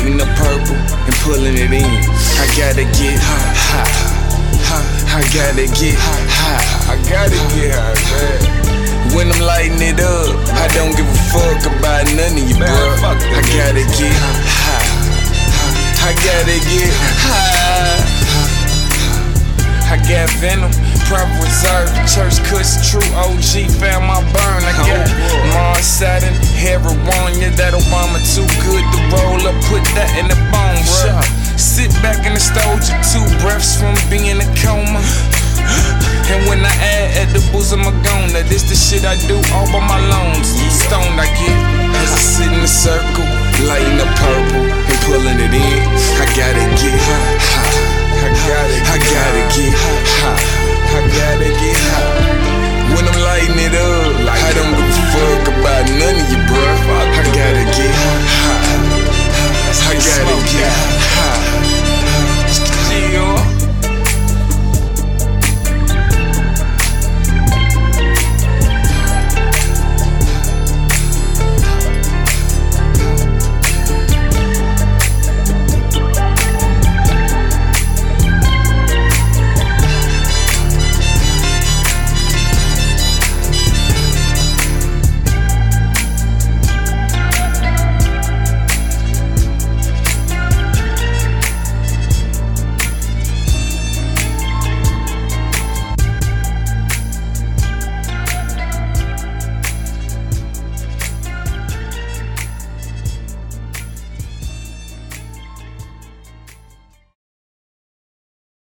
lighting the purple and pulling it in. I gotta get high. I gotta get high. I gotta get high, man. When I'm lighting it up, I don't give a fuck about none of you, bro. I gotta get high. I gotta get high. I got Venom, proper reserve, church cuss, true OG, found my burn. I got Mars, Saturn, heroin, yeah, that Obama too good to roll up, put that in the bone, bro. Sit back in the stove, you 2 breaths from being a coma. And when I add at the bosom of gona, this the shit I do all by my loans. Stoned I get as I sit in the circle, lighting the purple and pulling it in. I gotta get high. I gotta get high.